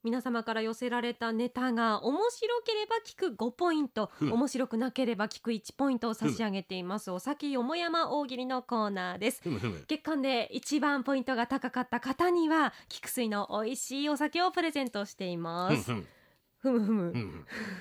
皆様から寄せられたネタが面白ければ聞く5ポイント、面白くなければ聞く1ポイントを差し上げていますお酒よもやま大喜利のコーナーです。月間で一番ポイントが高かった方には菊水の美味しいお酒をプレゼントしています。ふむふむ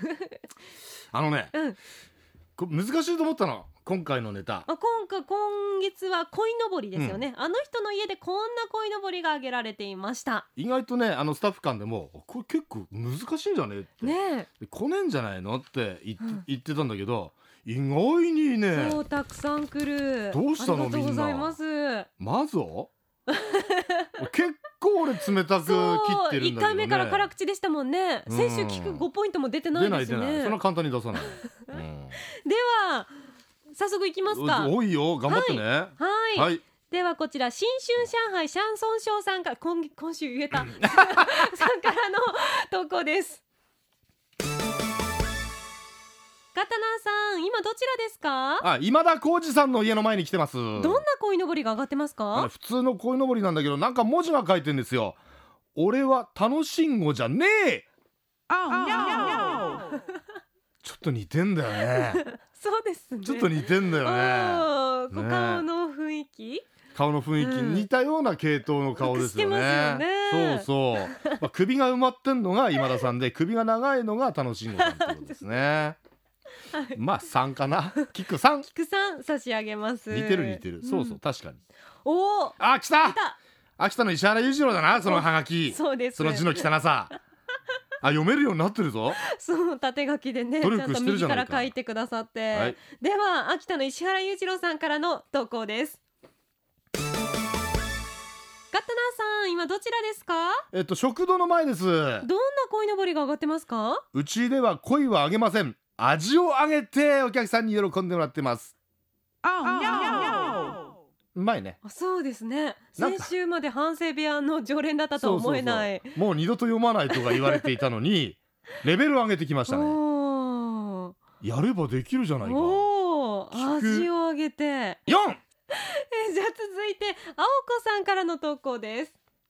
難しいと思ったの今回のネタ。 今月は鯉のぼりですよね、あの人の家でこんな鯉のぼりが挙げられていました。 意外とねスタッフ間でもこれ結構難しいんじゃねってねえ来ねえんじゃないのって言ってたんだけど、意外にねそうたくさん来る。 どうしたのありがとうございます。 まず結構俺冷たく切ってるんだけどね。 1回目から辛口でしたもんね。先週聞く5ポイントも出てないですね。 出ないそんな簡単に出さないでは早速いきますか。 多いよ頑張ってね。 はい、ではこちら新春上海シャンソンショーさんから今週言えたさんからの投稿です。ガタナさん今どちらですか？ 今田耕司さんの家の前に来てます。 どんな鯉のぼりが上がってますか？ 普通の鯉のぼりなんだけどなんか文字が書いてんですよ。俺は楽しんごじゃねえ。ちょっと似てんだよねそうですね。 ちょっと似てんだよね。 顔の雰囲気似たような系統の顔ですよね。 してますよね。 そう、首が埋まってんのが今田さんで首が長いのが楽しんごさんってことですねまあ3かな。菊さん差し上げます。 似てる、そう確かに。来た秋田の石原裕次郎だなそのハガキ。 そうです。 その字の汚さ読めるようになってるぞ。 そう縦書きでね努力してるじゃないか。 ちゃんと右から書いてくださって、では秋田の石原裕次郎さんからの投稿です。ガッタナーさん今どちらですか？ 食堂の前です。どんな鯉のぼりが上がってますか？ うちでは鯉はあげません。味をあげてお客さんに喜んでもらってます。うまいね。 そうですね。先週まで反省部屋の常連だったとは思えない。 もう二度と読まないとか言われていたのにレベルを上げてきましたね。やればできるじゃないか。 味をあげて 4。 じゃあ続いて青子さんからの投稿です。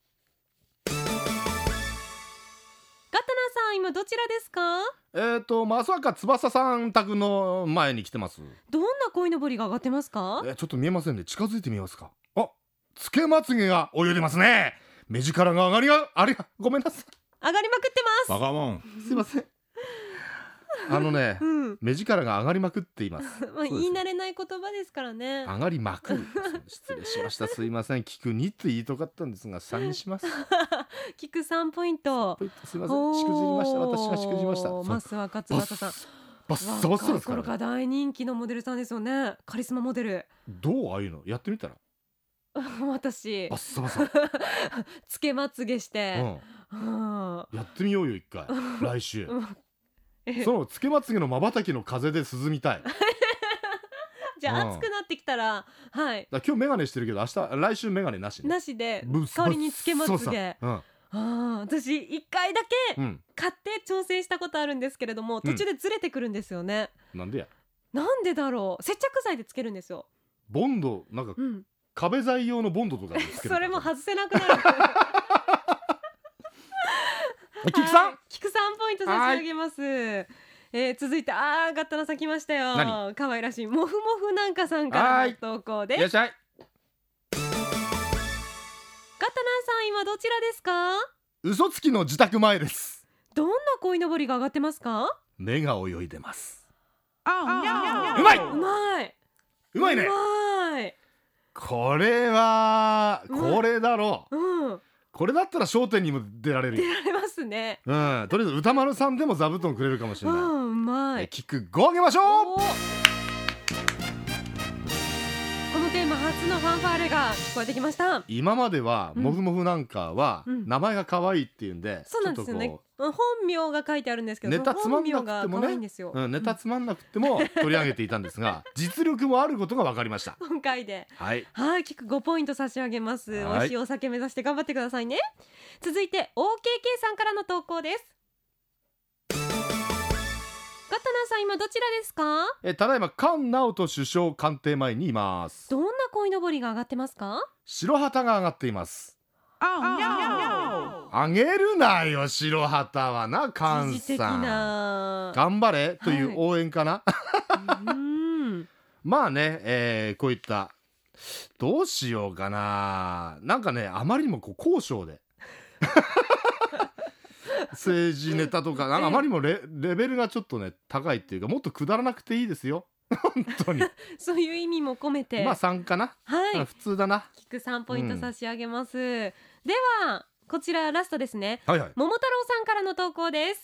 ガタナさん今どちらですか？ まさか翼さん宅の前に来てます。 どんな鯉のぼりが上がってますか？ ちょっと見えませんね。近づいてみますか。つけまつげが泳いでますね。目力がごめんなさい。 上がりまくってます。 バカモンすいません目力が上がりまくっています言い慣れない言葉ですからね。 上がりまくる失礼しましたすいません。聞く2って言いたかったんですが3にします聞く3ポイント。 すいませんしくじりました。私がしくじりました。 増若翼さんバッサバッサですからね。 若い頃から大人気のモデルさんですよね。カリスマモデル。 どうああいうのやってみたら私バッサバサつけまつげして、 やってみようよ一回来週そのつけまつげのまばたきの風で涼みたいじゃあ暑くなってきたら今日メガネしてるけど来週メガネなしね。 なしで代わりにつけまつげ。私1回だけ買って挑戦したことあるんですけれども、途中でずれてくるんですよね。 なんでだろう。接着剤でつけるんですよ。 ボンドなんか、壁材用のボンドとかでつけるそれも外せなくなる菊さんポイント差し上げます。続いてガッタナさん来ましたよ。可愛らしいもふもふなんかさんからの投稿です。 いらっしゃい。 ガッタナさん今どちらですか？ 嘘つきの自宅前です。 どんな鯉のぼりが上がってますか？ 目が泳いでます。 うまいね。 これだろう。これだったら笑点にも出られるよ。 出られますね。 とりあえず歌丸さんでも座布団くれるかもしれない。 うまい。 菊5あげましょう。 このテーマ初のファンファーレが聞こえてきました。 今まではもふもふなんかは名前が可愛いっていうんで、 そうなんですよね。本名が書いてあるんですけど、 ネタつまんなくてもね、ネタつまんなくても取り上げていたんですが実力もあることが分かりました。 今回で菊5ポイント差し上げます。美味しいお酒目指して頑張ってくださいね。続いて OKK さんからの投稿です。ガタナさん今どちらですか？ ただいま菅直人首相官邸前にいます。 どんな鯉のぼりが上がってますか？ 白旗が上がっています。 あげるなよ白旗はな、菅時事的さんな頑張れという応援かな、まあね、こういったどうしようかな、なんかねあまりにもこう高尚で政治ネタとかなんかあまりにもレベルがちょっとね高いっていうか、もっとくだらなくていいですよ本当にそういう意味も込めてまあ3かな、 はい、 普通だな。 聞く3ポイント差し上げます、ではこちらラストですね、 はいはい。 桃太郎さんからの投稿です。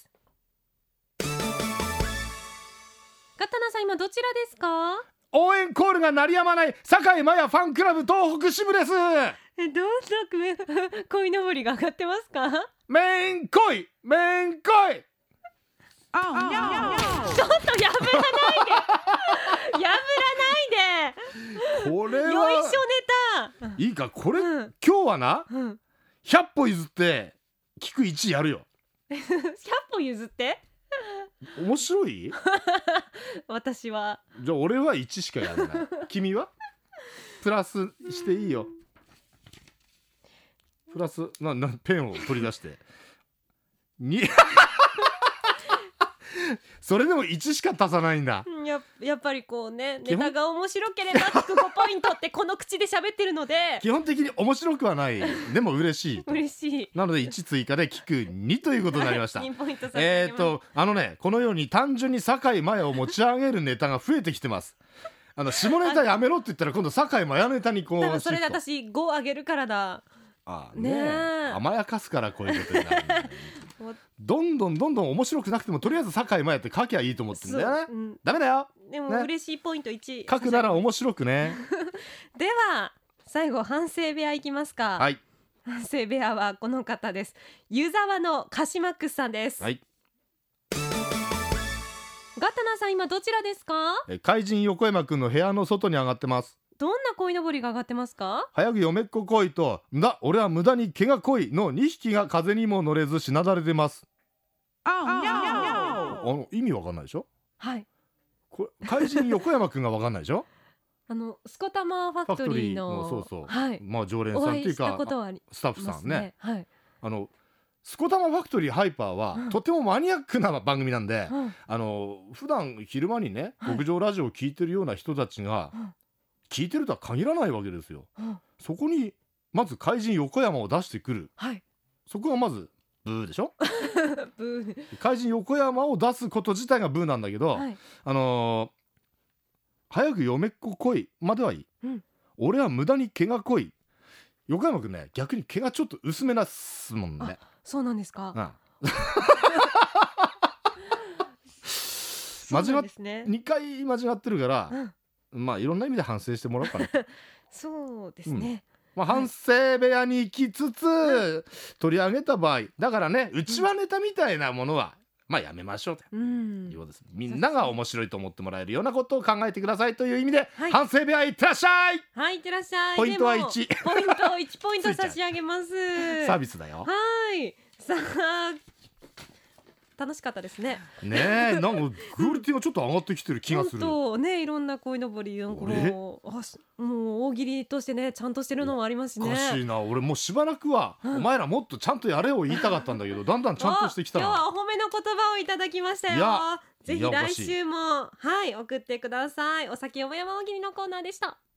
ガタナさん今どちらですか？ 応援コールが鳴りやまない堺麻也ファンクラブ東北支部です。 どんな鯉のぼりが上がってますか？ めんこいめんこい。 ちょっと破らないで破らないでこれはよいしょネタいいかこれ、 うん今日はなうん 100歩譲って聞く1やるよ。 100歩譲って面白い私はじゃあ俺は1しかやらない君はプラスしていいよ。プラスペンを取り出して2それでも1しか足さないんだ。 やっぱりこうねネ基本タが面白ければ聞く5ポイントってこの口で喋ってるので基本的に面白くはないでも嬉しいと嬉しいなので1追加で聞く2ということになりました。 2ポイント差し上げますこのように単純に堺麻也を持ち上げるネタが増えてきてます。下ネタやめろって言ったら今度堺麻也ネタにこう多分それでシフト私5上げるからだ。 ねえ甘やかすからこういうことになるんだよどんどん面白くなくてもとりあえず堺麻也って書きゃいいと思ってんだよね、ダメだよでも、 ね、 嬉しいポイント1 書くなら面白くねでは最後反省部屋いきますか。 はい、 反省部屋はこの方です。湯沢のカシマックスさんです、 はい、 ガタナさん今どちらですか？ 怪人横山くんの部屋の外に上がってます。 どんな鯉のぼりが上がってますか？ 早く嫁っ子来いと俺は無駄に毛が濃いの2匹が風にも乗れずしなだれてます。意味わかんないでしょ。 はいこれ怪人横山くんがわかんないでしょスコタマファクトリーのそう、 はい、 まあ常連さんっていうかスタッフさんね、 はい、 スコタマファクトリーハイパーは、とてもマニアックな番組なんで、普段昼間にね極上ラジオを聞いてるような人たちが、聞いてるとは限らないわけですよ、そこにまず怪人横山を出してくる、そこがまずブーでしょブー怪人横山を出すこと自体がブーなんだけど、早く嫁っ子来いまではいい、俺は無駄に毛が濃い。横山くんね逆に毛がちょっと薄めなすもんね。 そうなんですか。 間違2回間違ってるから、まあいろんな意味で反省してもらおうかなそうですね、 反省部屋に行きつつ、取り上げた場合だからねうちわネタみたいなものは、まあやめましょうということです。みんなが面白いと思ってもらえるようなことを考えてくださいという意味で、反省部屋行ってらっしゃい。 はい、行ってらっしゃい。 ポイントは1 ポイント1ポイント差し上げますサービスだよ。 はい、さあ楽しかったですね。 ねえ、なんかクオリティがちょっと上がってきてる気がする。 本当ね、いろんな鯉のぼりなんかもう大喜利としてねちゃんとしてるのもありますしね。 おかしいな、俺もうしばらくは、お前らもっとちゃんとやれを言いたかったんだけどだんだんちゃんとしてきたな。 今日はお褒めの言葉をいただきましたよ。ぜひ来週もはい送ってください。お酒よもやま大喜利のコーナーでした。